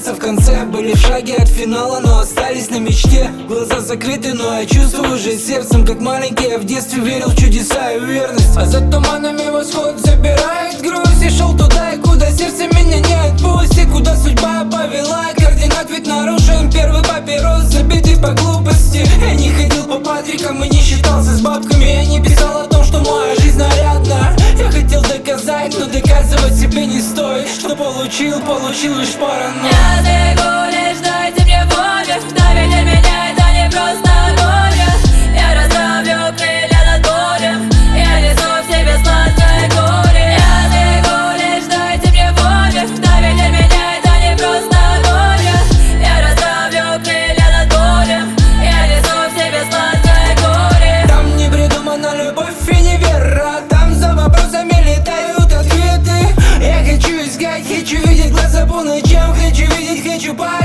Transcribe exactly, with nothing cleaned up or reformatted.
сердца в конце были в шаге от финала, но остались на мечте. Глаза закрыты, но я чувствую уже сердцем, как маленький я в детстве верил в чудеса и уверенность. А за туманами восход забирает грусть. И шел туда, и куда сердце меня не отпустит, куда судьба повела, и координат ведь нарушен. Первый папирос забитый по глупости. Я не ходил по Патрикам и не считался с бабками. Я не писал о том, что моя жизнь нарядна. Я хотел доказать, но доказывать себе не стоит. Что получил, получил лишь паранойю. Я бегу, лишь дайте мне волю. Доверьте меня, это не просто горе. Я расправлю крылья над болью. Я несу в себе сладкое горе. Я бегу, лишь дайте мне волю. Доверьте меня, это не просто горе. Я расправлю крылья над болью. Я несу в себе сладкое горе. Там не придумана любовь и не вера. Там за вопросами летают ответы. Я хочу искать, хочу видеть глаза по ночам. Хочу видеть, хочу по